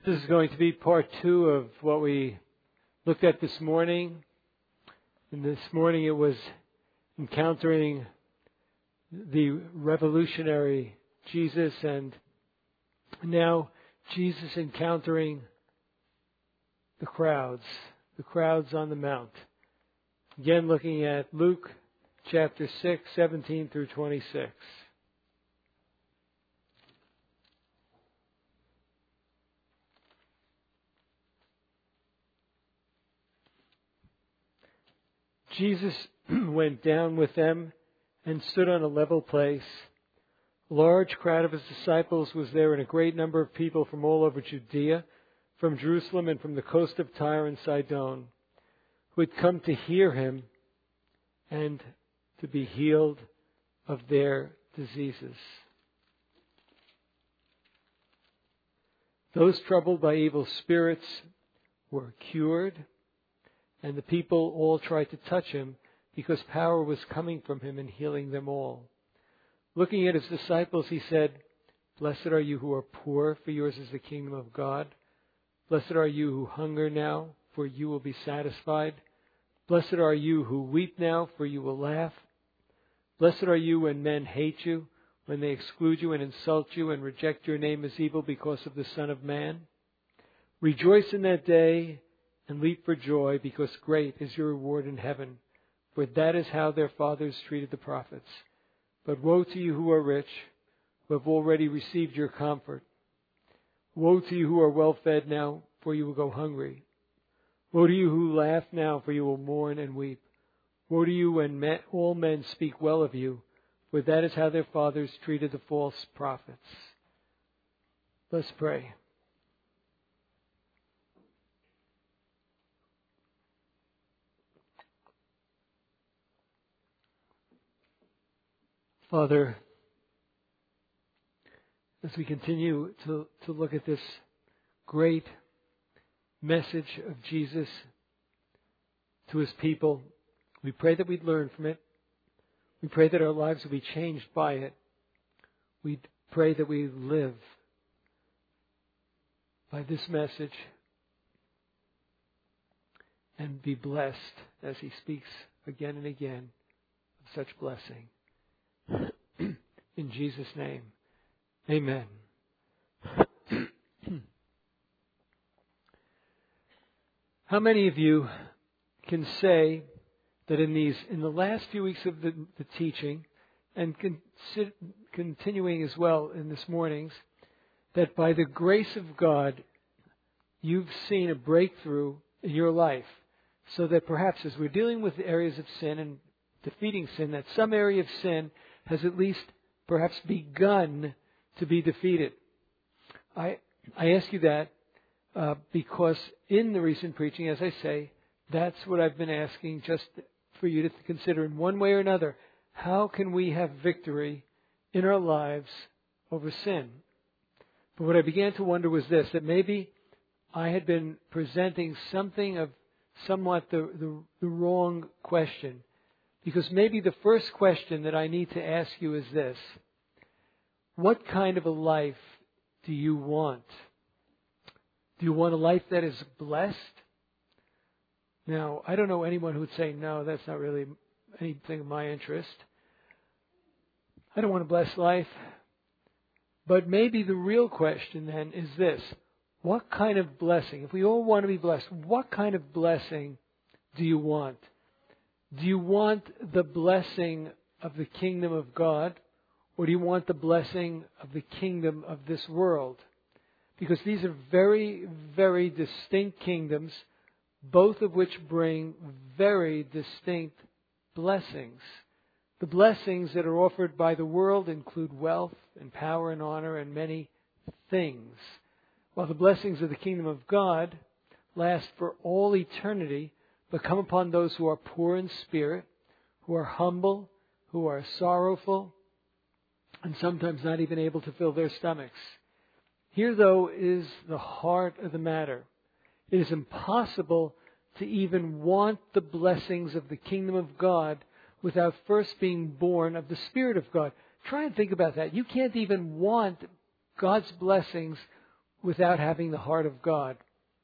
This is going to be part 2 of what we looked at this morning. And this morning it was encountering the revolutionary Jesus, and now Jesus encountering the crowds on the mount. Again, looking at Luke chapter 6, 17 through 26. Jesus went down with them and stood on a level place. A large crowd of his disciples was there, and a great number of people from all over Judea, from Jerusalem and from the coast of Tyre and Sidon, who had come to hear him and to be healed of their diseases. Those troubled by evil spirits were cured, and the people all tried to touch him because power was coming from him and healing them all. Looking at his disciples, he said, "Blessed are you who are poor, for yours is the kingdom of God. Blessed are you who hunger now, for you will be satisfied. Blessed are you who weep now, for you will laugh. Blessed are you when men hate you, when they exclude you and insult you and reject your name as evil because of the Son of Man. Rejoice in that day and leap for joy, because great is your reward in heaven, for that is how their fathers treated the prophets. But woe to you who are rich, who have already received your comfort. Woe to you who are well fed now, for you will go hungry. Woe to you who laugh now, for you will mourn and weep. Woe to you when all men speak well of you, for that is how their fathers treated the false prophets." Let's pray. Father, as we continue to look at this great message of Jesus to his people, we pray that we'd learn from it. We pray that our lives will be changed by it. We pray that we live by this message and be blessed as he speaks again and again of such blessing. In Jesus' name, amen. How many of you can say that in the last few weeks of the teaching, and continuing as well in this morning's, that by the grace of God, you've seen a breakthrough in your life, so that perhaps as we're dealing with the areas of sin and defeating sin, that some area of sin has at least perhaps begun to be defeated. I ask you that because in the recent preaching, as I say, that's what I've been asking just for you to consider in one way or another. How can we have victory in our lives over sin? But what I began to wonder was this, that maybe I had been presenting something of somewhat the wrong question. Because maybe the first question that I need to ask you is this: what kind of a life do you want? Do you want a life that is blessed? Now, I don't know anyone who would say, no, that's not really anything of my interest. I don't want a blessed life. But maybe the real question then is this: what kind of blessing? If we all want to be blessed, what kind of blessing do you want? Do you want the blessing of the kingdom of God, or do you want the blessing of the kingdom of this world? Because these are very, very distinct kingdoms, both of which bring very distinct blessings. The blessings that are offered by the world include wealth and power and honor and many things, while the blessings of the kingdom of God last for all eternity, but come upon those who are poor in spirit, who are humble, who are sorrowful, and sometimes not even able to fill their stomachs. Here, though, is the heart of the matter. It is impossible to even want the blessings of the kingdom of God without first being born of the Spirit of God. Try and think about that. You can't even want God's blessings without having the heart of God.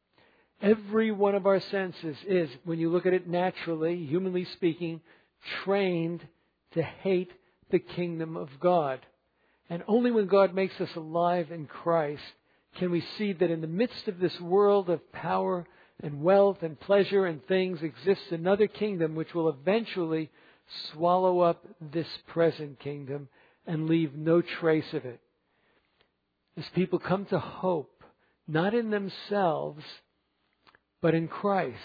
Every one of our senses is, when you look at it naturally, humanly speaking, trained to hate the kingdom of God. And only when God makes us alive in Christ can we see that in the midst of this world of power and wealth and pleasure and things exists another kingdom which will eventually swallow up this present kingdom and leave no trace of it. As people come to hope, not in themselves, but in Christ,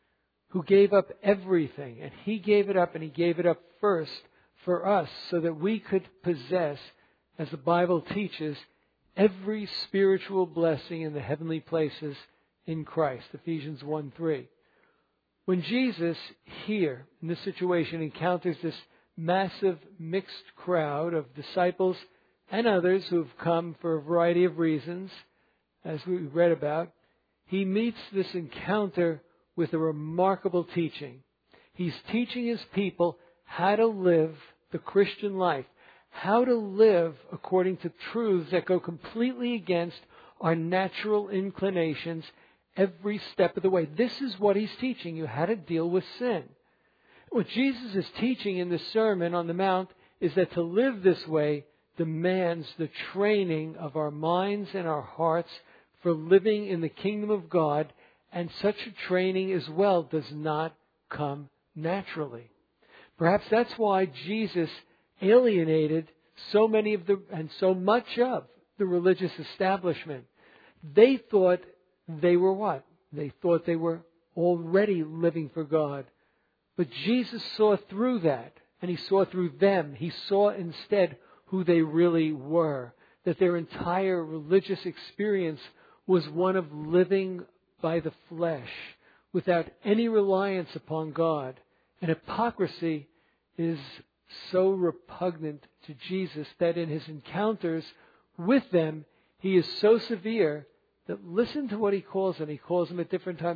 who gave up everything, and He gave it up, and He gave it up first for us so that we could possess, as the Bible teaches, every spiritual blessing in the heavenly places in Christ. Ephesians 1:3. When Jesus here in this situation encounters this massive mixed crowd of disciples and others who have come for a variety of reasons, as we read about, He meets this encounter with a remarkable teaching. He's teaching His people how to live the Christian life, how to live according to truths that go completely against our natural inclinations every step of the way. This is what He's teaching you, how to deal with sin. What Jesus is teaching in the Sermon on the Mount is that to live this way demands the training of our minds and our hearts for living in the kingdom of God, and such a training as well does not come naturally. Perhaps that's why Jesus alienated so many of and so much of the religious establishment. They thought they were what? They thought they were already living for God. But Jesus saw through that, and He saw through them. He saw instead who they really were, that their entire religious experience was one of living by the flesh, without any reliance upon God. And hypocrisy is so repugnant to Jesus that in His encounters with them, He is so severe that listen to what He calls them. He calls them at different times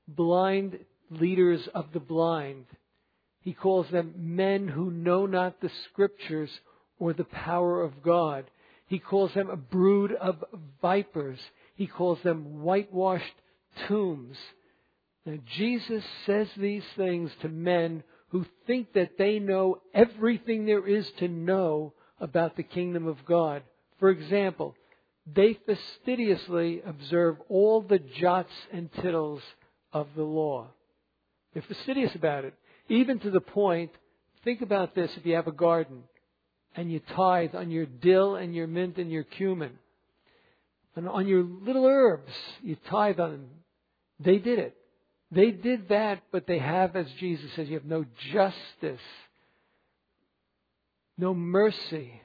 blind leaders of the blind. He calls them men who know not the Scriptures or the power of God. He calls them a brood of vipers. He calls them whitewashed tombs. Now, Jesus says these things to men who think that they know everything there is to know about the kingdom of God. For example, they fastidiously observe all the jots and tittles of the law. They're fastidious about it. Even to the point, think about this, if you have a garden and you tithe on your dill and your mint and your cumin, and on your little herbs, you tithe on them. They did it. They did that, but they have, as Jesus says, you have no justice, no mercy.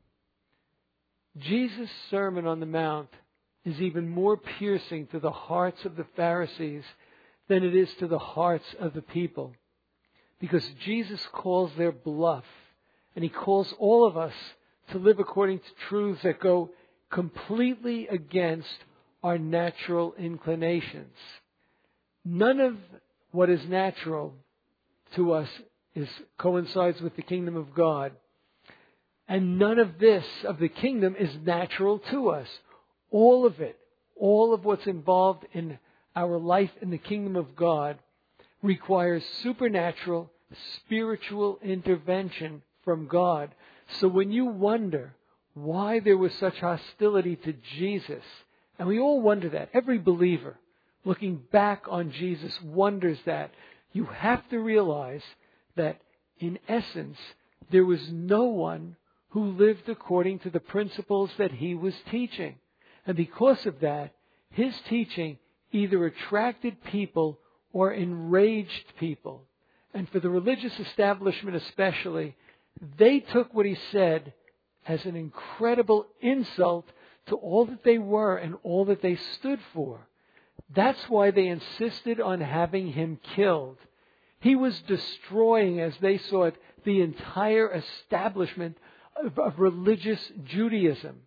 Jesus' Sermon on the Mount is even more piercing to the hearts of the Pharisees than it is to the hearts of the people. Because Jesus calls their bluff, and He calls all of us to live according to truths that go completely against our natural inclinations. None of what is natural to us coincides with the kingdom of God. And none of this, of the kingdom, is natural to us. All of it, all of what's involved in our life in the kingdom of God requires supernatural, spiritual intervention from God. So when you wonder why there was such hostility to Jesus, and we all wonder that, every believer looking back on Jesus wonders that, you have to realize that in essence there was no one who lived according to the principles that He was teaching. And because of that, His teaching either attracted people or enraged people. And for the religious establishment especially, they took what He said as an incredible insult to all that they were and all that they stood for. That's why they insisted on having Him killed. He was destroying, as they saw it, the entire establishment of religious Judaism.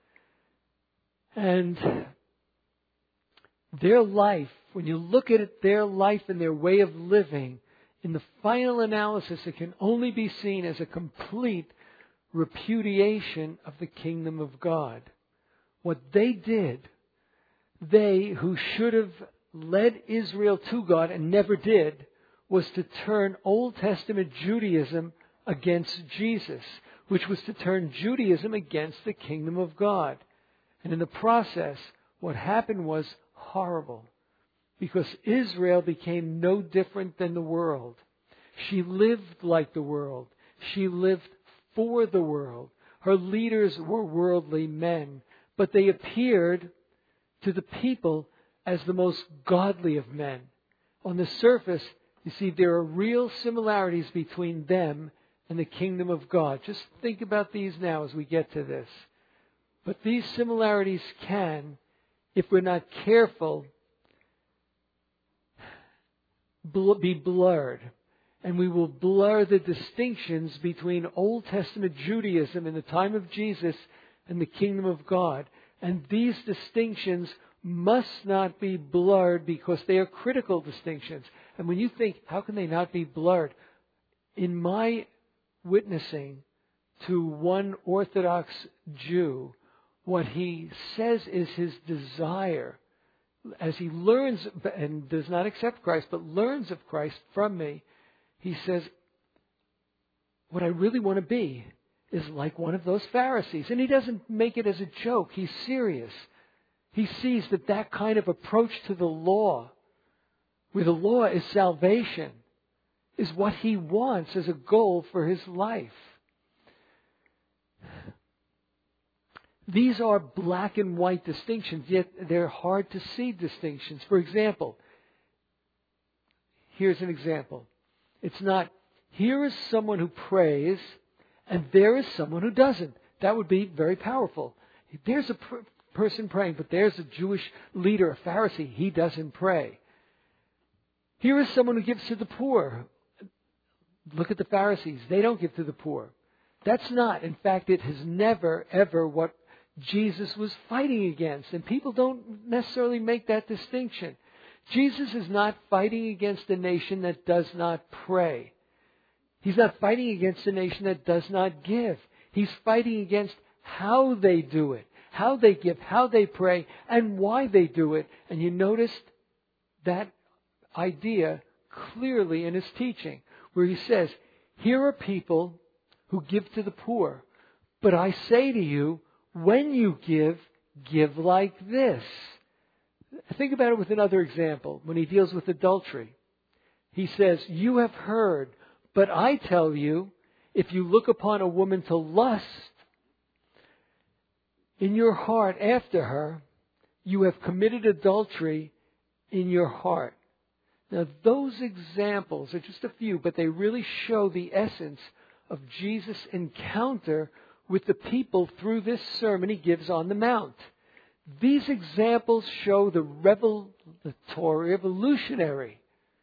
And their life, when you look at it, their life and their way of living, in the final analysis, it can only be seen as a complete repudiation of the kingdom of God. What they did they who should have led Israel to God and never did was to turn Old Testament Judaism against Jesus, which was to turn Judaism against the kingdom of God. And in the process, what happened was horrible, because Israel became no different than the world. She lived like the world. She lived for the world. Her leaders were worldly men, but they appeared to the people as the most godly of men. On the surface, you see, there are real similarities between them and the kingdom of God. Just think about these now as we get to this. But these similarities can, if we're not careful, be blurred. And we will blur the distinctions between Old Testament Judaism in the time of Jesus and the kingdom of God. And these distinctions must not be blurred because they are critical distinctions. And when you think, how can they not be blurred? In my witnessing to one Orthodox Jew, what he says is his desire, as he learns and does not accept Christ, but learns of Christ from me, he says, what I really want to be is like one of those Pharisees. And he doesn't make it as a joke. He's serious. He sees that kind of approach to the law, where the law is salvation, is what he wants as a goal for his life. These are black and white distinctions, yet they're hard to see distinctions. For example, here's an example. It's not, here is someone who prays, and there is someone who doesn't. That would be very powerful. There's a person praying, but there's a Jewish leader, a Pharisee. He doesn't pray. Here is someone who gives to the poor. Look at the Pharisees. They don't give to the poor. That's not, in fact, it has never, ever what Jesus was fighting against. And people don't necessarily make that distinction. Jesus is not fighting against a nation that does not pray. He's not fighting against a nation that does not give. He's fighting against how they do it, how they give, how they pray, and why they do it. And you noticed that idea clearly in his teaching, where he says, here are people who give to the poor. But I say to you, when you give, give like this. Think about it with another example. When he deals with adultery, he says, you have heard, but I tell you, if you look upon a woman to lust in your heart after her, you have committed adultery in your heart. Now, those examples are just a few, but they really show the essence of Jesus' encounter with the people through this sermon he gives on the Mount. These examples show the revolutionary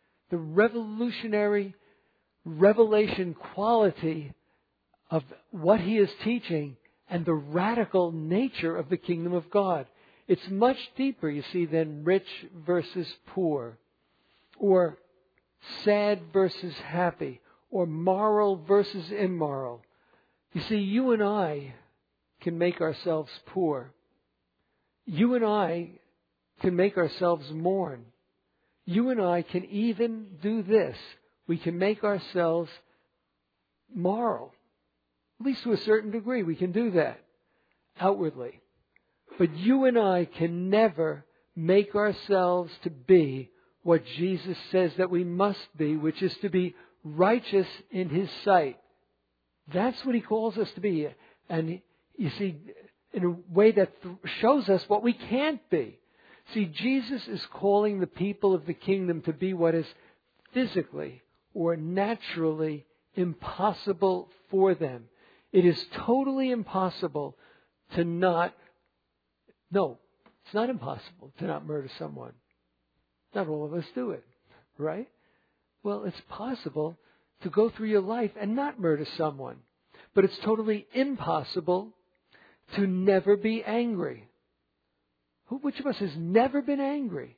revelation quality of what he is teaching and the radical nature of the kingdom of God. It's much deeper, you see, than rich versus poor, or sad versus happy, or moral versus immoral. You see, you and I can make ourselves poor. You and I can make ourselves mourn. You and I can even do this. We can make ourselves moral. At least to a certain degree, we can do that outwardly. But you and I can never make ourselves to be what Jesus says that we must be, which is to be righteous in His sight. That's what He calls us to be. And you see, in a way that shows us what we can't be. See, Jesus is calling the people of the kingdom to be what is physically or naturally impossible for them. It is totally impossible to not... No, it's not impossible to not murder someone. Not all of us do it, right? Well, it's possible to go through your life and not murder someone. But it's totally impossible to never be angry. Which of us has never been angry?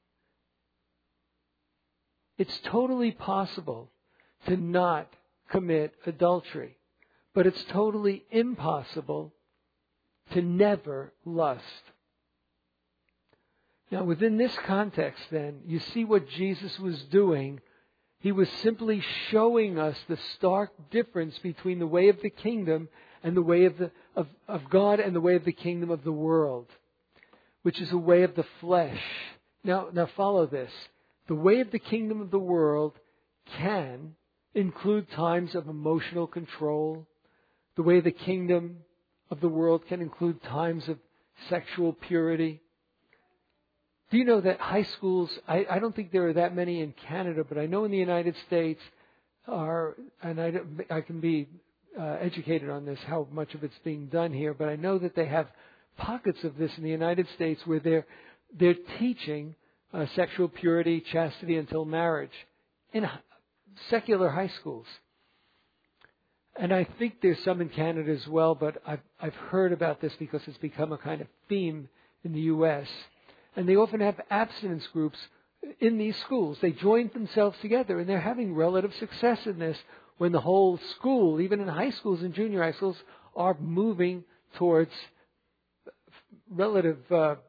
It's totally possible to not commit adultery. But it's totally impossible to never lust. Now, within this context, then, you see what Jesus was doing. He was simply showing us the stark difference between the way of the kingdom and the way of God and the way of the kingdom of the world, which is a way of the flesh. Now follow this. The way of the kingdom of the world can include times of emotional control. The way of the kingdom of the world can include times of sexual purity. Do you know that high schools, I don't think there are that many in Canada, but I know in the United States and I can be educated on this, how much of it's being done here, but I know that they have pockets of this in the United States where they're teaching sexual purity, chastity until marriage in secular high schools. And I think there's some in Canada as well, but I've heard about this because it's become a kind of theme in the U.S., and they often have abstinence groups in these schools. They join themselves together, and they're having relative success in this when the whole school, even in high schools and junior high schools, are moving towards relative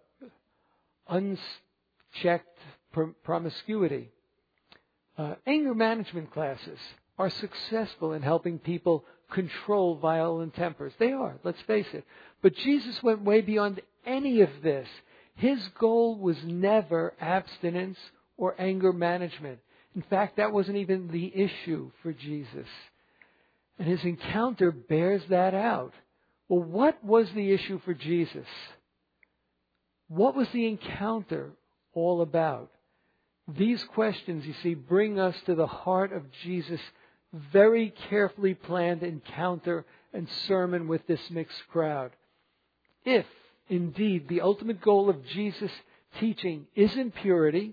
unchecked promiscuity. Anger management classes are successful in helping people control violent tempers. They are, let's face it. But Jesus went way beyond any of this. His goal was never abstinence or anger management. In fact, that wasn't even the issue for Jesus. And his encounter bears that out. Well, what was the issue for Jesus? What was the encounter all about? These questions, you see, bring us to the heart of Jesus' very carefully planned encounter and sermon with this mixed crowd. If, indeed, the ultimate goal of Jesus' teaching isn't purity,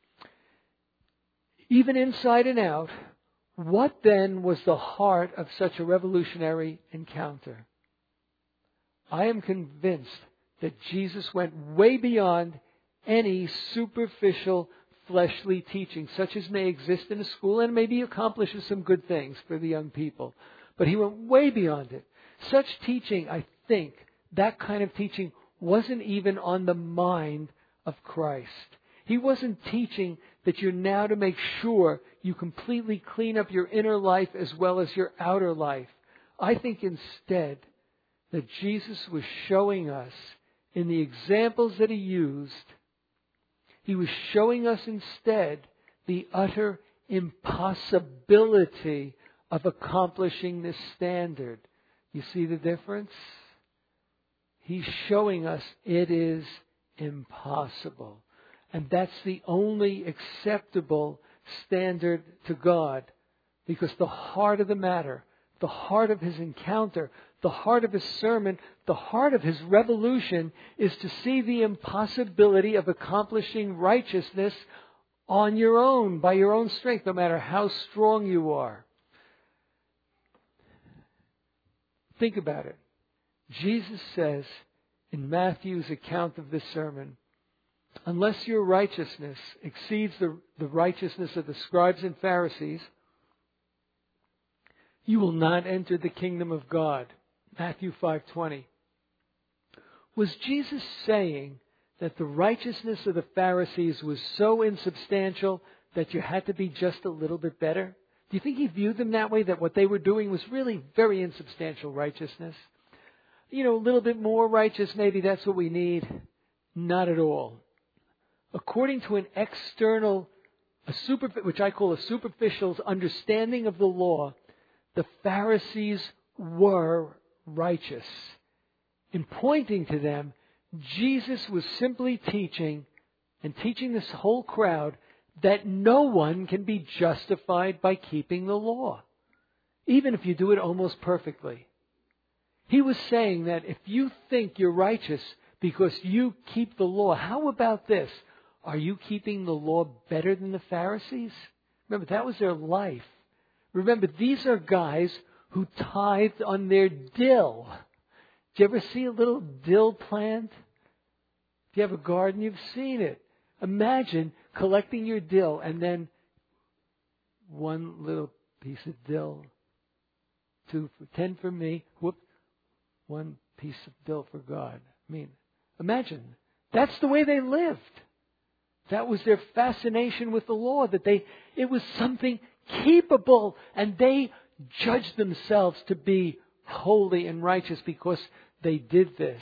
even inside and out, what then was the heart of such a revolutionary encounter? I am convinced that Jesus went way beyond any superficial fleshly teaching, such as may exist in a school and maybe accomplishes some good things for the young people. But he went way beyond it. Such teaching, I think, that kind of teaching wasn't even on the mind of Christ. He wasn't teaching that you're now to make sure you completely clean up your inner life as well as your outer life. I think instead that Jesus was showing us in the examples that he used, he was showing us instead the utter impossibility of accomplishing this standard. You see the difference? He's showing us it is impossible. And that's the only acceptable standard to God. Because the heart of the matter, the heart of his encounter, the heart of his sermon, the heart of his revolution is to see the impossibility of accomplishing righteousness on your own, by your own strength, no matter how strong you are. Think about it. Jesus says in Matthew's account of this sermon, unless your righteousness exceeds the righteousness of the scribes and Pharisees, you will not enter the kingdom of God. Matthew 5:20. Was Jesus saying that the righteousness of the Pharisees was so insubstantial that you had to be just a little bit better? Do you think he viewed them that way, that what they were doing was really very insubstantial righteousness? A little bit more righteous, maybe that's what we need. Not at all. According to an external, which I call a superficial understanding of the law, the Pharisees were righteous. In pointing to them, Jesus was simply teaching this whole crowd that no one can be justified by keeping the law, even if you do it almost perfectly. He was saying that if you think you're righteous because you keep the law, how about this? Are you keeping the law better than the Pharisees? Remember, that was their life. Remember, these are guys who tithed on their dill. Did you ever see a little dill plant? If you have a garden, you've seen it. Imagine collecting your dill and then one little piece of dill, 10 for me, one piece of dill for God. Imagine. That's the way they lived. That was their fascination with the law, that it was something keepable, and they judged themselves to be holy and righteous because they did this.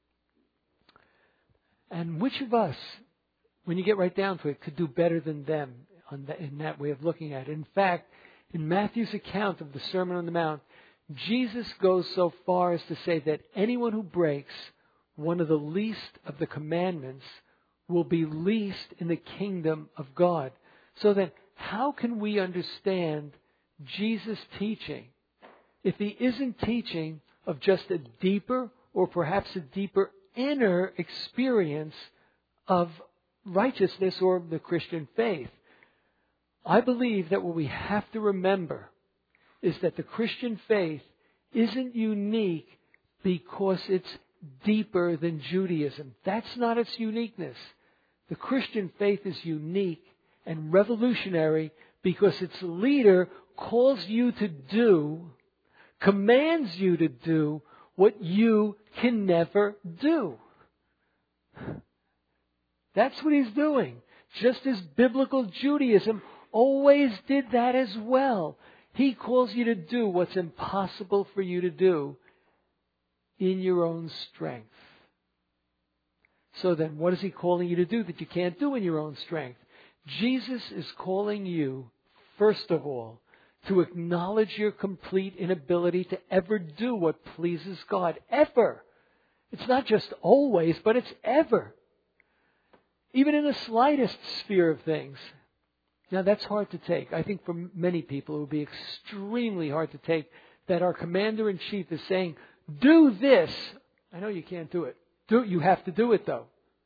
And which of us, when you get right down to it, could do better than them in that way of looking at it? In fact, in Matthew's account of the Sermon on the Mount, Jesus goes so far as to say that anyone who breaks one of the least of the commandments will be least in the kingdom of God. So then, how can we understand Jesus' teaching if he isn't teaching of just a deeper or perhaps a deeper inner experience of righteousness or the Christian faith? I believe that what we have to remember is that the Christian faith isn't unique because it's deeper than Judaism. That's not its uniqueness. The Christian faith is unique and revolutionary because its leader calls you to do, commands you to do what you can never do. That's what he's doing. Just as biblical Judaism always did that as well. He calls you to do what's impossible for you to do in your own strength. So then, what is he calling you to do that you can't do in your own strength? Jesus is calling you, first of all, to acknowledge your complete inability to ever do what pleases God. Ever. It's not just always, but it's ever. Even in the slightest sphere of things. Now, that's hard to take. I think for many people it would be extremely hard to take that our commander-in-chief is saying, do this. I know you can't do it. You have to do it, though.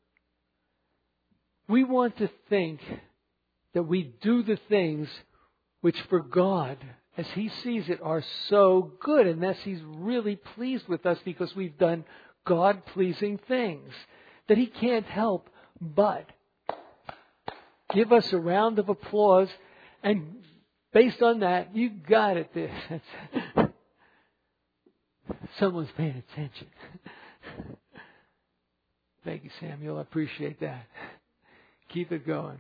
We want to think that we do the things which for God, as he sees it, are so good, and that he's really pleased with us because we've done God-pleasing things, that he can't help but give us a round of applause, and based on that, you got it there. Someone's paying attention. Thank you, Samuel. I appreciate that. Keep it going.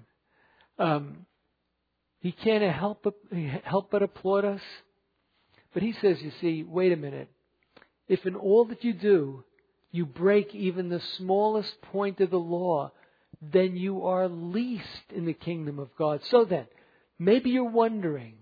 He can't help but applaud us. But he says, you see, wait a minute. If in all that you do, you break even the smallest point of the law, then you are least in the kingdom of God. So then, maybe you're wondering,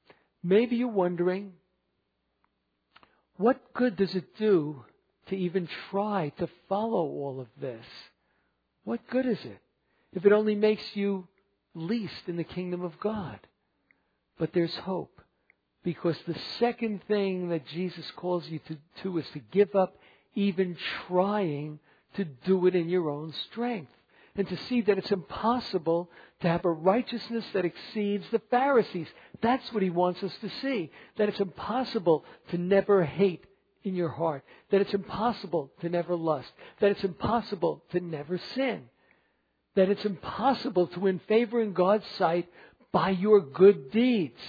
what good does it do to even try to follow all of this? What good is it if it only makes you least in the kingdom of God? But there's hope, because the second thing that Jesus calls you to is to give up even trying to do it in your own strength, and to see that it's impossible to have a righteousness that exceeds the Pharisees. That's what he wants us to see, that it's impossible to never hate in your heart, that it's impossible to never lust, that it's impossible to never sin, that it's impossible to win favor in God's sight by your good deeds.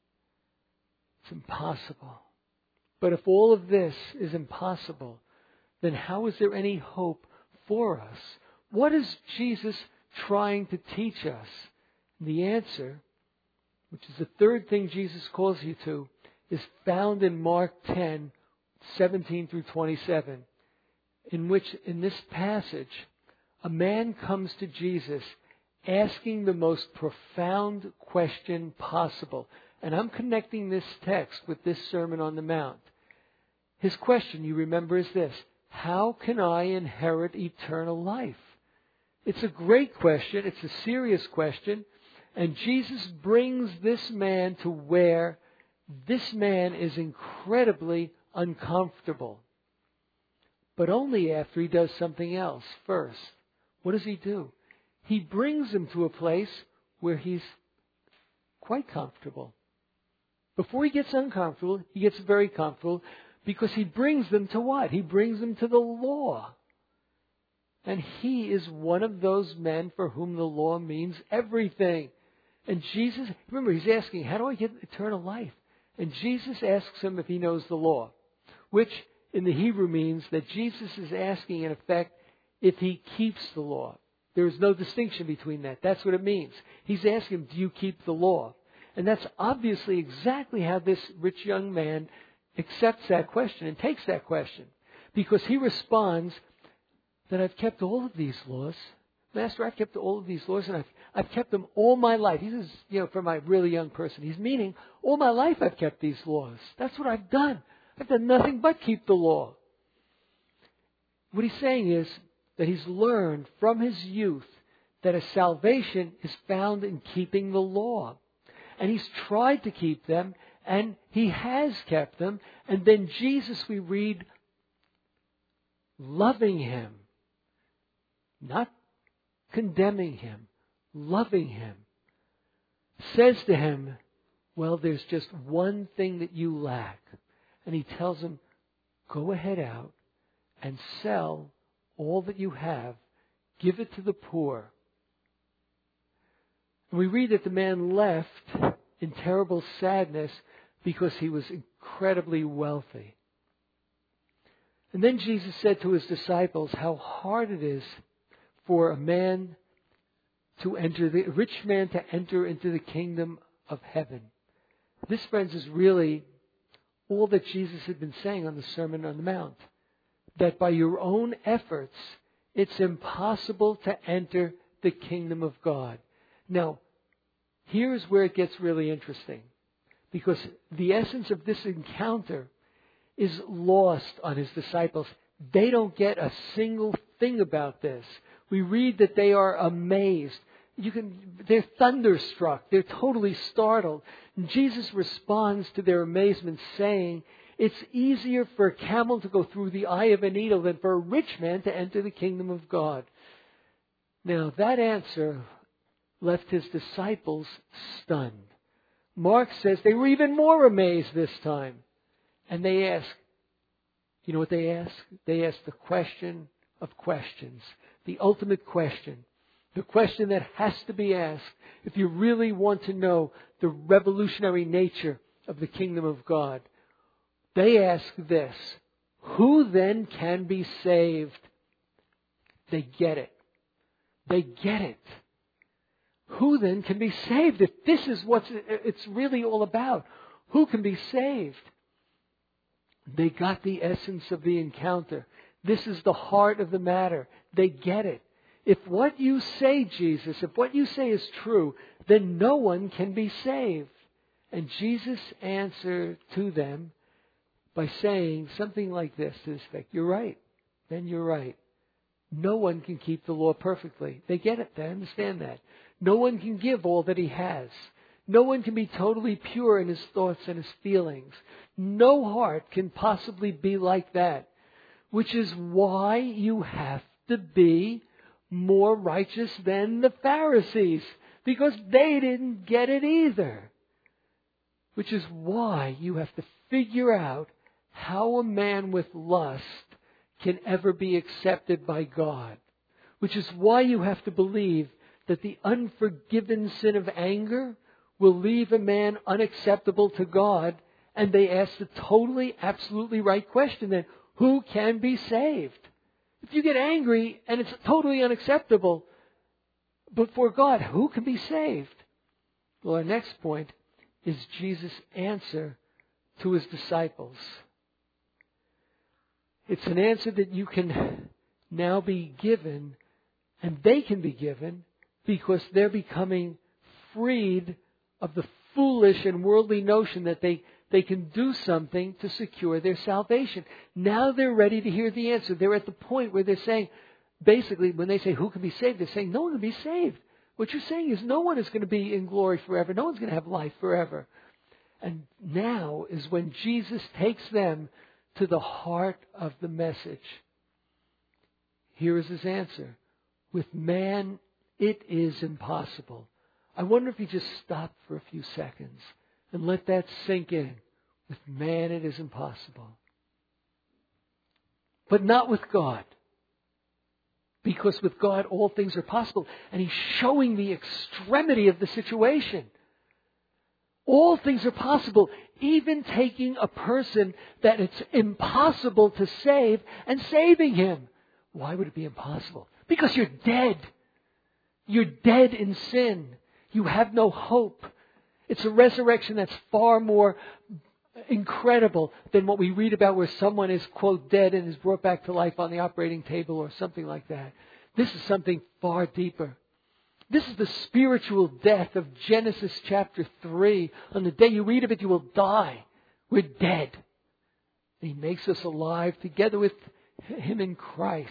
It's impossible. But if all of this is impossible, then how is there any hope for us? What is Jesus trying to teach us? The answer, which is the third thing Jesus calls you to, is found in Mark 10, 17 through 27, in which, in this passage, a man comes to Jesus asking the most profound question possible. And I'm connecting this text with this Sermon on the Mount. His question, you remember, is this: how can I inherit eternal life? It's a great question. It's a serious question. And Jesus brings this man to where this man is incredibly uncomfortable. But only after he does something else first. What does he do? He brings him to a place where he's quite comfortable. Before he gets uncomfortable, he gets very comfortable, because he brings them to what? He brings them to the law. And he is one of those men for whom the law means everything. And Jesus, remember, he's asking, how do I get eternal life? And Jesus asks him if he knows the law, which in the Hebrew means that Jesus is asking, in effect, if he keeps the law. There is no distinction between that. That's what it means. He's asking him, do you keep the law? And that's obviously exactly how this rich young man accepts that question and takes that question. Because he responds that I've kept all of these laws. Master, I've kept all of these laws and I've kept them all my life. He says, for my really young person, he's meaning all my life I've kept these laws. That's what I've done. I've done nothing but keep the law. What he's saying is that he's learned from his youth that a salvation is found in keeping the law. And he's tried to keep them, and he has kept them. And then Jesus, we read, loving him, not condemning him, loving him, says to him, well, there's just one thing that you lack. And he tells him, go ahead out and sell all that you have, give it to the poor. And we read that the man left in terrible sadness because he was incredibly wealthy. And then Jesus said to his disciples how hard it is for a rich man to enter into the kingdom of heaven. This, friends, is really all that Jesus had been saying on the Sermon on the Mount. That by your own efforts, it's impossible to enter the kingdom of God. Now, here's where it gets really interesting. Because the essence of this encounter is lost on his disciples. They don't get a single thing about this. We read that they are amazed. They're thunderstruck. They're totally startled. And Jesus responds to their amazement saying, it's easier for a camel to go through the eye of a needle than for a rich man to enter the kingdom of God. Now, that answer left his disciples stunned. Mark says they were even more amazed this time. And they ask, you know what they ask? They ask the question of questions. The ultimate question. The question that has to be asked if you really want to know the revolutionary nature of the kingdom of God. They ask this, who then can be saved? They get it. They get it. Who then can be saved? If this is what it's really all about, who can be saved? They got the essence of the encounter. This is the heart of the matter. They get it. If what you say, Jesus, if what you say is true, then no one can be saved. And Jesus answered to them by saying something like this to this effect. You're right. Then you're right. No one can keep the law perfectly. They get it. They understand that. No one can give all that he has. No one can be totally pure in his thoughts and his feelings. No heart can possibly be like that. Which is why you have to be more righteous than the Pharisees. Because they didn't get it either. Which is why you have to figure out how a man with lust can ever be accepted by God. Which is why you have to believe that the unforgiven sin of anger will leave a man unacceptable to God. And they ask the totally, absolutely right question then, who can be saved? If you get angry and it's totally unacceptable before God, who can be saved? Well, our next point is Jesus' answer to his disciples. It's an answer that you can now be given, and they can be given, because they're becoming freed of the foolish and worldly notion that they can do something to secure their salvation. Now they're ready to hear the answer. They're at the point where they're saying, basically, when they say who can be saved, they're saying no one can be saved. What you're saying is no one is going to be in glory forever. No one's going to have life forever. And now is when Jesus takes them to the heart of the message. Here is his answer. With man, it is impossible. I wonder if you just stop for a few seconds and let that sink in. With man, it is impossible. But not with God. Because with God, all things are possible. And he's showing the extremity of the situation. All things are possible. Even taking a person that it's impossible to save and saving him. Why would it be impossible? Because you're dead. You're dead in sin. You have no hope. It's a resurrection that's far more incredible than what we read about where someone is, quote, dead and is brought back to life on the operating table or something like that. This is something far deeper. This is the spiritual death of Genesis chapter 3. On the day you read of it, you will die. We're dead. And He makes us alive together with Him in Christ.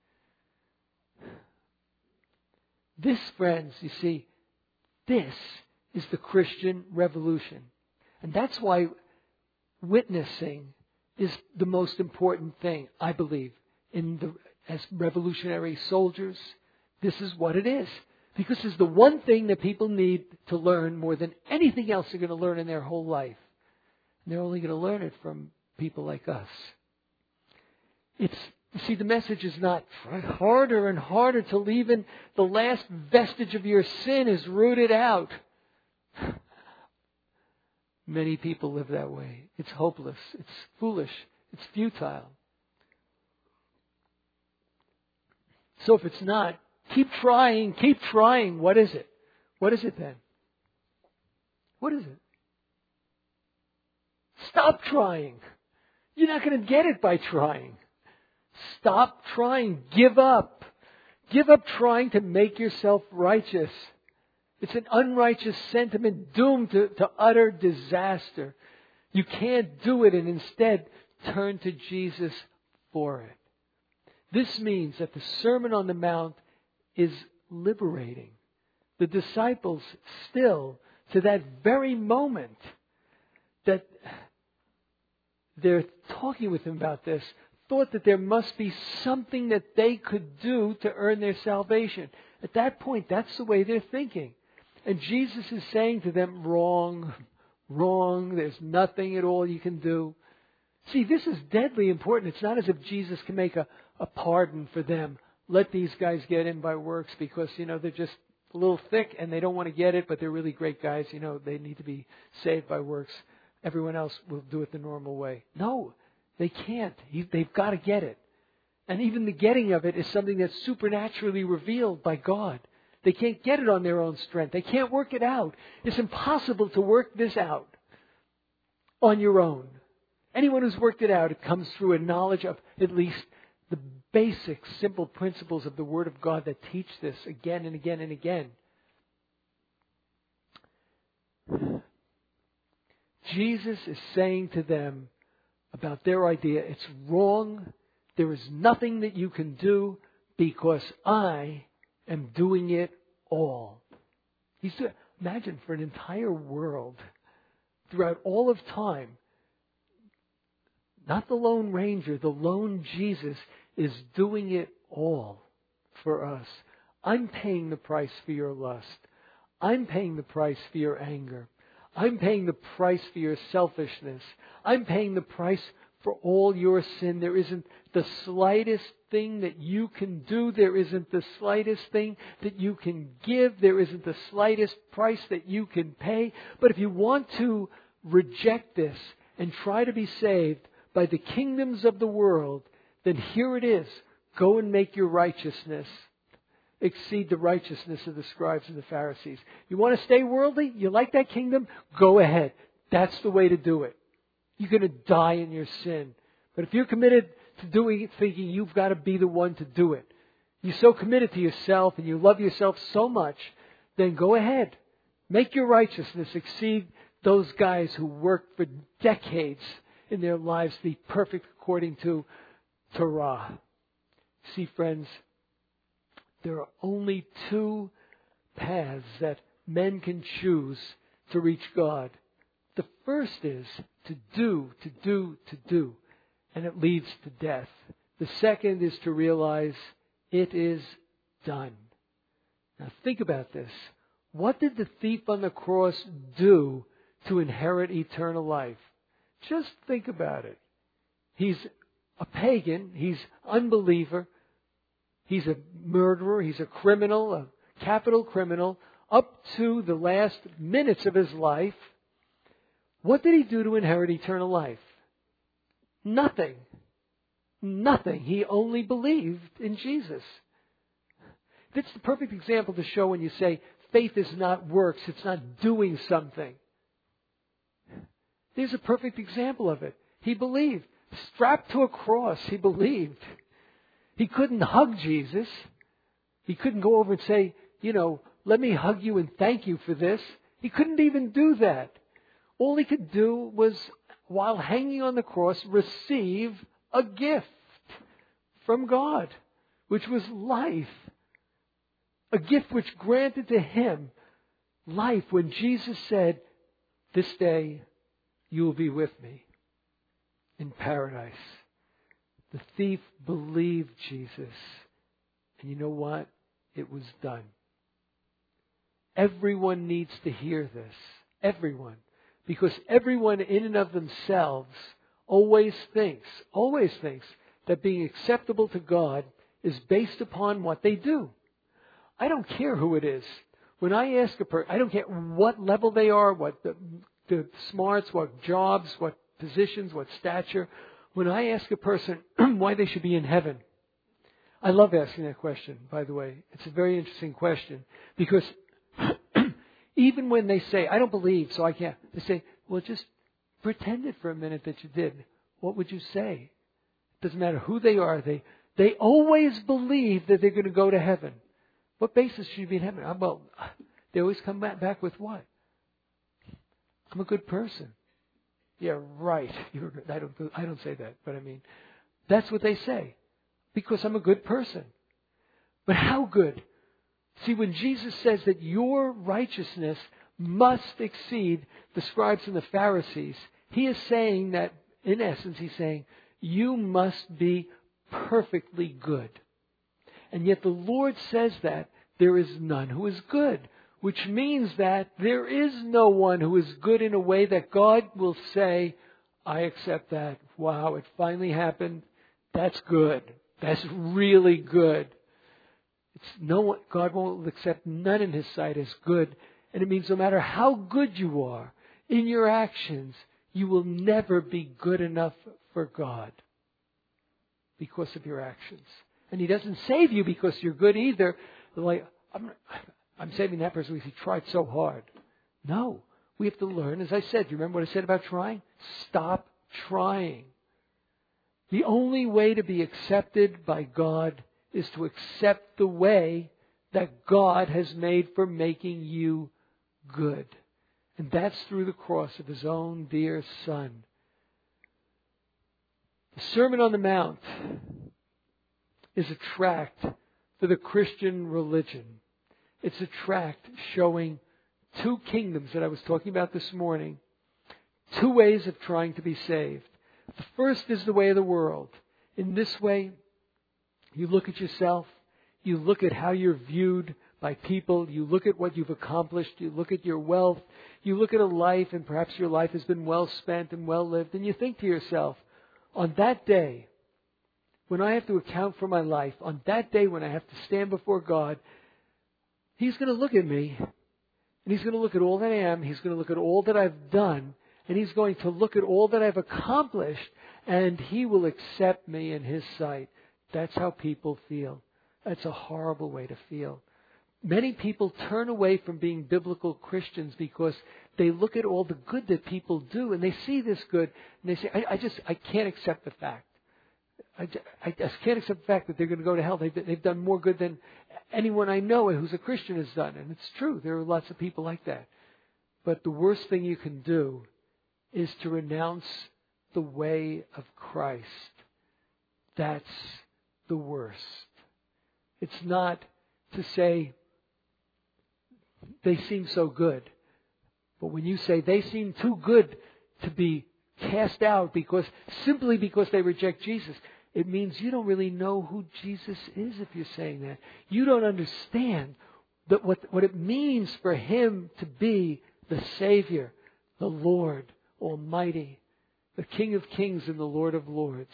This, friends, you see, this is the Christian revolution. And that's why witnessing is the most important thing, I believe, as revolutionary soldiers. This is what it is. Because it's the one thing that people need to learn more than anything else they're going to learn in their whole life. And they're only going to learn it from people like us. You see, the message is not try harder and harder till even the last vestige of your sin is rooted out. Many people live that way. It's hopeless. It's foolish. It's futile. So if it's not, keep trying, keep trying. What is it? What is it then? What is it? Stop trying. You're not going to get it by trying. Stop trying. Give up. Give up trying to make yourself righteous. It's an unrighteous sentiment doomed to utter disaster. You can't do it, and instead turn to Jesus for it. This means that the Sermon on the Mount is liberating. The disciples still, to that very moment that they're talking with Him about this, thought that there must be something that they could do to earn their salvation. At that point, that's the way they're thinking. And Jesus is saying to them, wrong, wrong, there's nothing at all you can do. See, this is deadly important. It's not as if Jesus can make a pardon for them. Let these guys get in by works because, they're just a little thick and they don't want to get it, but they're really great guys. They need to be saved by works. Everyone else will do it the normal way. No, they can't. They've got to get it. And even the getting of it is something that's supernaturally revealed by God. They can't get it on their own strength. They can't work it out. It's impossible to work this out on your own. Anyone who's worked it out, it comes through a knowledge of at least the basic, simple principles of the Word of God that teach this again and again and again. Jesus is saying to them about their idea, it's wrong. There is nothing that you can do because I am doing it all. Imagine for an entire world, throughout all of time, not the Lone Ranger, the lone Jesus is doing it all for us. I'm paying the price for your lust. I'm paying the price for your anger. I'm paying the price for your selfishness. I'm paying the price for all your sin. There isn't the slightest thing that you can do. There isn't the slightest thing that you can give. There isn't the slightest price that you can pay. But if you want to reject this and try to be saved by the kingdoms of the world, then here it is. Go and make your righteousness exceed the righteousness of the scribes and the Pharisees. You want to stay worldly? You like that kingdom? Go ahead. That's the way to do it. You're going to die in your sin. But if you're committed to doing it, thinking you've got to be the one to do it, you're so committed to yourself and you love yourself so much, then go ahead. Make your righteousness exceed those guys who worked for decades in their lives to be perfect according to Torah. See, friends, there are only two paths that men can choose to reach God. The first is to do, and it leads to death. The second is to realize it is done. Now think about this. What did the thief on the cross do to inherit eternal life? Just think about it. He's a pagan. He's unbeliever. He's a murderer. He's a criminal, a capital criminal, up to the last minutes of his life. What did he do to inherit eternal life? Nothing. Nothing. He only believed in Jesus. That's the perfect example to show when you say faith is not works, it's not doing something. There's a perfect example of it. He believed. Strapped to a cross, he believed. He couldn't hug Jesus. He couldn't go over and say, let me hug you and thank you for this. He couldn't even do that. All he could do was, while hanging on the cross, receive a gift from God, which was life. A gift which granted to him life when Jesus said, "This day you will be with me in paradise." The thief believed Jesus. And you know what? It was done. Everyone needs to hear this. Everyone. Because everyone in and of themselves always thinks that being acceptable to God is based upon what they do. I don't care who it is. When I ask a person, I don't care what level they are, what the smarts, what jobs, what positions, what stature. When I ask a person why they should be in heaven, I love asking that question, by the way. It's a very interesting question. Because even when they say, I don't believe, so I can't, they say, well, just pretend it for a minute that you did. What would you say? It doesn't matter who they are. They always believe that they're going to go to heaven. What basis should you be in heaven? Well, they always come back with what? I'm a good person. Yeah, right. I don't say that, but I mean, that's what they say. Because I'm a good person. But how good? See, when Jesus says that your righteousness must exceed the scribes and the Pharisees, he is saying that, in essence, he's saying, you must be perfectly good. And yet the Lord says that there is none who is good, which means that there is no one who is good in a way that God will say, I accept that. Wow, it finally happened. That's good. That's really good. God won't accept none in his sight as good. And it means no matter how good you are in your actions, you will never be good enough for God because of your actions. And he doesn't save you because you're good either. Like, I'm saving that person because he tried so hard. No. We have to learn, as I said, you remember what I said about trying? Stop trying. The only way to be accepted by God is to accept the way that God has made for making you good. And that's through the cross of his own dear Son. The Sermon on the Mount is a tract for the Christian religion. It's a tract showing two kingdoms that I was talking about this morning. Two ways of trying to be saved. The first is the way of the world. In this way, you look at yourself, you look at how you're viewed by people, you look at what you've accomplished, you look at your wealth, you look at a life, and perhaps your life has been well spent and well lived, and you think to yourself, on that day, when I have to account for my life, on that day when I have to stand before God, He's going to look at me, and He's going to look at all that I am, He's going to look at all that I've done, and He's going to look at all that I've accomplished, and He will accept me in His sight. That's how people feel. That's a horrible way to feel. Many people turn away from being biblical Christians because they look at all the good that people do, and they see this good, and they say, I can't accept the fact. I just can't accept the fact that they're going to go to hell. They've done more good than anyone I know who's a Christian has done. And it's true. There are lots of people like that. But the worst thing you can do is to renounce the way of Christ. That's the worst. It's not to say they seem so good. But when you say they seem too good to be cast out simply because they reject Jesus, it means you don't really know who Jesus is if you're saying that. You don't understand that what it means for Him to be the Savior, the Lord Almighty, the King of Kings and the Lord of Lords.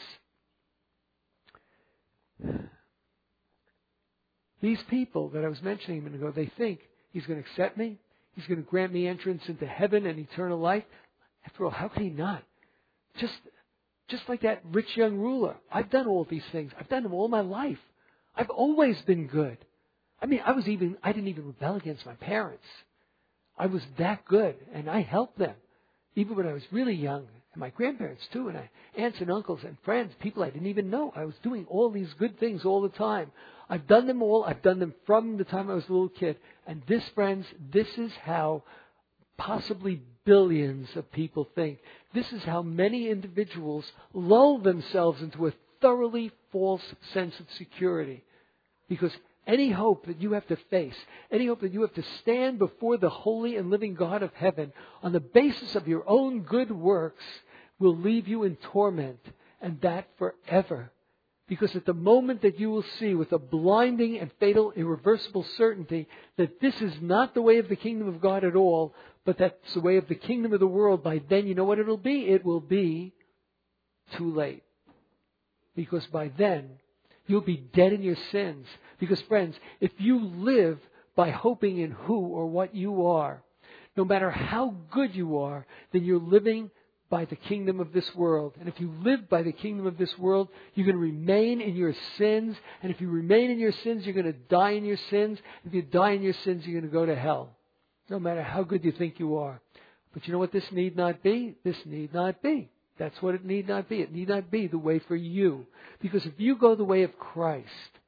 These people that I was mentioning a minute ago, they think He's going to accept me. He's going to grant me entrance into heaven and eternal life. After all, how can He not? Just like that rich young ruler. I've done all these things. I've done them all my life. I've always been good. I didn't even rebel against my parents. I was that good, and I helped them, even when I was really young, and my grandparents too, and aunts and uncles and friends, people I didn't even know. I was doing all these good things all the time. I've done them all. I've done them from the time I was a little kid. And this, friends, this is how possibly billions of people think. This is how many individuals lull themselves into a thoroughly false sense of security. Because any hope that you have to face, any hope that you have to stand before the holy and living God of heaven on the basis of your own good works will leave you in torment, and that forever. Because at the moment that you will see with a blinding and fatal, irreversible certainty that this is not the way of the kingdom of God at all, but that's the way of the kingdom of the world, by then you know what it'll be? It will be too late. Because by then, you'll be dead in your sins. Because, friends, if you live by hoping in who or what you are, no matter how good you are, then you're living by the kingdom of this world. And if you live by the kingdom of this world, you're going to remain in your sins. And if you remain in your sins, you're going to die in your sins. If you die in your sins, you're going to go to hell. No matter how good you think you are. But you know what this need not be? This need not be. That's what it need not be. It need not be the way for you. Because if you go the way of Christ,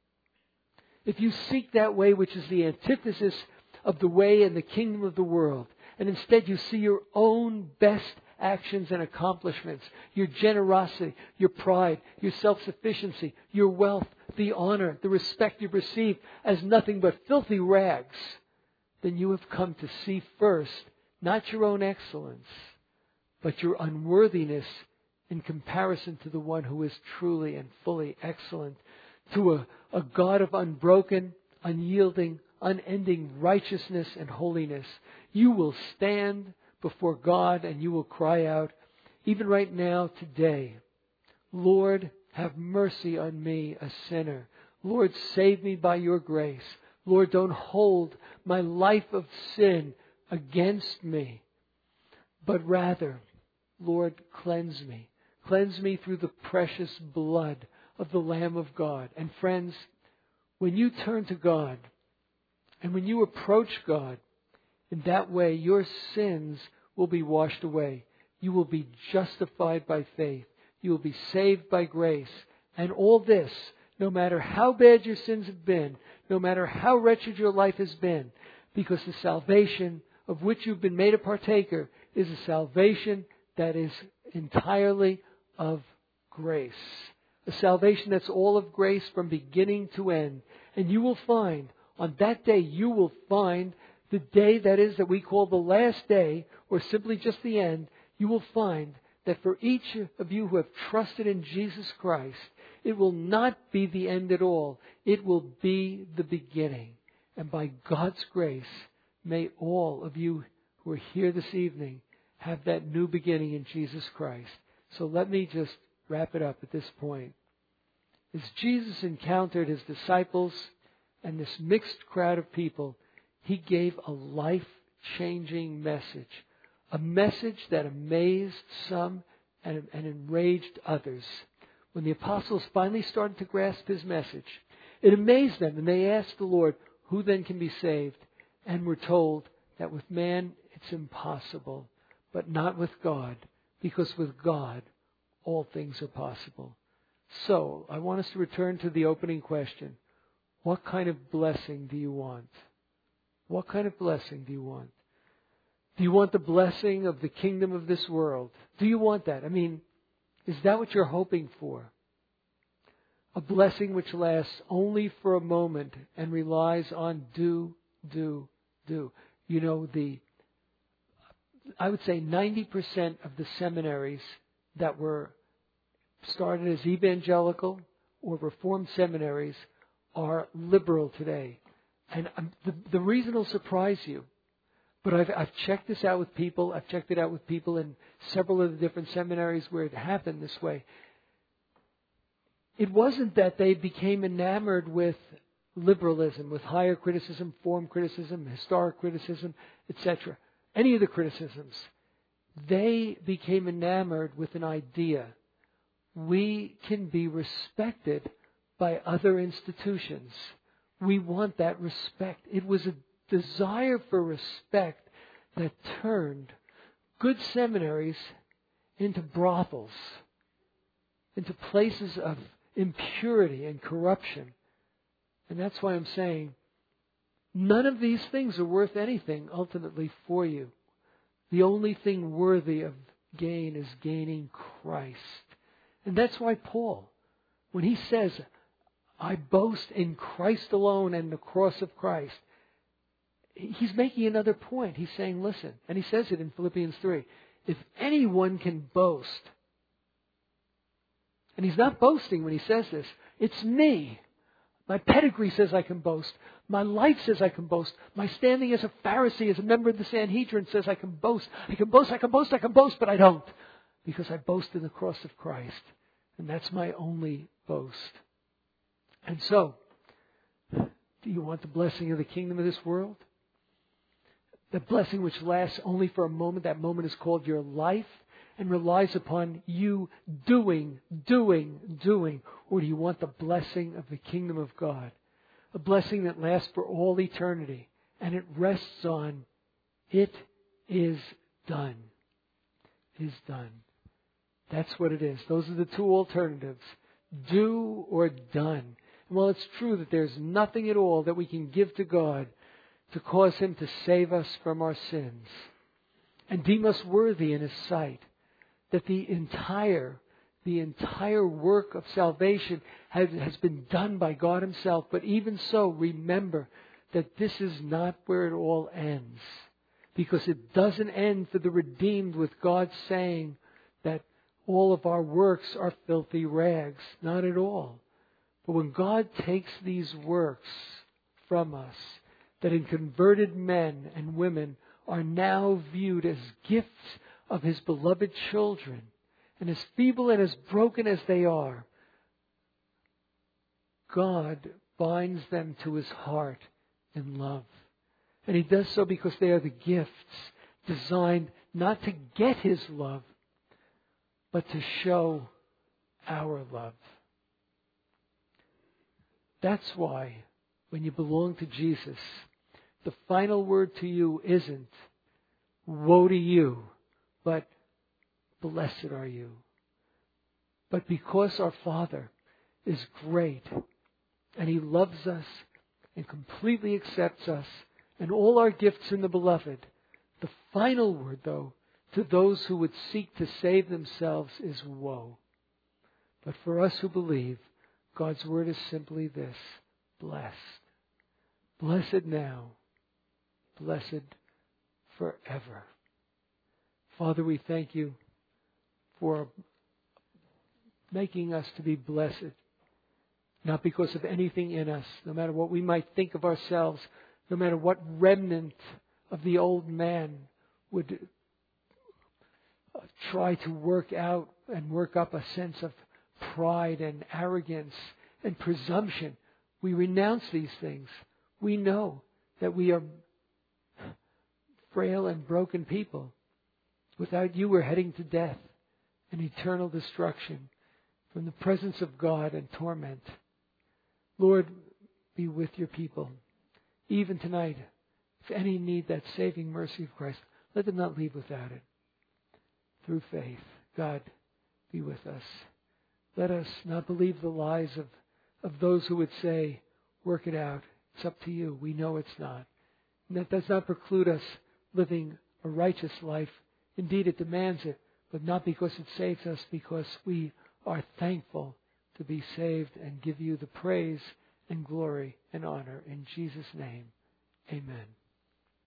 if you seek that way which is the antithesis of the way and the kingdom of the world, and instead you see your own best actions and accomplishments, your generosity, your pride, your self-sufficiency, your wealth, the honor, the respect you receive as nothing but filthy rags, then you have come to see first not your own excellence, but your unworthiness in comparison to the one who is truly and fully excellent, to a God of unbroken, unyielding, unending righteousness and holiness. You will stand before God and you will cry out, even right now, today, Lord, have mercy on me, a sinner. Lord, save me by your grace. Lord, don't hold my life of sin against me, but rather, Lord, cleanse me. Cleanse me through the precious blood of the Lamb of God. And friends, when you turn to God and when you approach God in that way, your sins will be washed away. You will be justified by faith. You will be saved by grace. And all this, no matter how bad your sins have been, no matter how wretched your life has been, because the salvation of which you've been made a partaker is a salvation that is entirely of grace. A salvation that's all of grace from beginning to end. And you will find, on that day, you will find the day that we call the last day, or simply just the end. You will find that for each of you who have trusted in Jesus Christ, it will not be the end at all. It will be the beginning. And by God's grace, may all of you who are here this evening have that new beginning in Jesus Christ. So let me just wrap it up at this point. As Jesus encountered his disciples and this mixed crowd of people, he gave a life-changing message. A message that amazed some and enraged others. When the apostles finally started to grasp his message, it amazed them, and they asked the Lord, who then can be saved? And were told that with man it's impossible, but not with God, because with God all things are possible. So, I want us to return to the opening question. What kind of blessing do you want? What kind of blessing do you want? Do you want the blessing of the kingdom of this world? Do you want that? I mean, is that what you're hoping for? A blessing which lasts only for a moment and relies on do. You know, I would say 90% of the seminaries that were started as evangelical or reformed seminaries are liberal today. And the reason will surprise you. But I've checked this out with people. I've checked it out with people in several of the different seminaries where it happened this way. It wasn't that they became enamored with liberalism, with higher criticism, form criticism, historic criticism, etc. Any of the criticisms. They became enamored with an idea. We can be respected by other institutions. We want that respect. It was a desire for respect that turned good seminaries into brothels, into places of impurity and corruption. And that's why I'm saying none of these things are worth anything ultimately for you. The only thing worthy of gain is gaining Christ. And that's why Paul, when he says, I boast in Christ alone and the cross of Christ, he's making another point. He's saying, listen, and he says it in Philippians 3, if anyone can boast, and he's not boasting when he says this, it's me. My pedigree says I can boast. My life says I can boast. My standing as a Pharisee, as a member of the Sanhedrin says I can boast. I can boast, but I don't. Because I boast in the cross of Christ. And that's my only boast. And so, do you want the blessing of the kingdom of this world? The blessing which lasts only for a moment. That moment is called your life and relies upon you doing. Or do you want the blessing of the kingdom of God? A blessing that lasts for all eternity. And it rests on, it is done. It is done. That's what it is. Those are the two alternatives. Do or done. And while it's true that there's nothing at all that we can give to God to cause Him to save us from our sins and deem us worthy in His sight, that the entire work of salvation has been done by God Himself. But even so, remember that this is not where it all ends. Because it doesn't end for the redeemed with God saying that all of our works are filthy rags. Not at all. But when God takes these works from us, that in converted men and women are now viewed as gifts of His beloved children, and as feeble and as broken as they are, God binds them to His heart in love. And He does so because they are the gifts designed not to get His love, but to show our love. That's why when you belong to Jesus, the final word to you isn't, woe to you, but blessed are you. But because our Father is great and He loves us and completely accepts us and all our gifts in the Beloved, the final word, though, to those who would seek to save themselves is woe. But for us who believe, God's word is simply this: blessed. Blessed now, blessed forever. Father, we thank You for making us to be blessed, not because of anything in us, no matter what we might think of ourselves, no matter what remnant of the old man would try to work out and work up a sense of pride and arrogance and presumption. We renounce these things. We know that we are frail and broken people. Without You, we're heading to death and eternal destruction from the presence of God and torment. Lord, be with Your people. Even tonight, if any need that saving mercy of Christ, let them not leave without it. Through faith, God, be with us. Let us not believe the lies of those who would say, work it out. It's up to you. We know it's not. And that does not preclude us living a righteous life. Indeed, it demands it, but not because it saves us, because we are thankful to be saved and give You the praise and glory and honor. In Jesus' name, amen.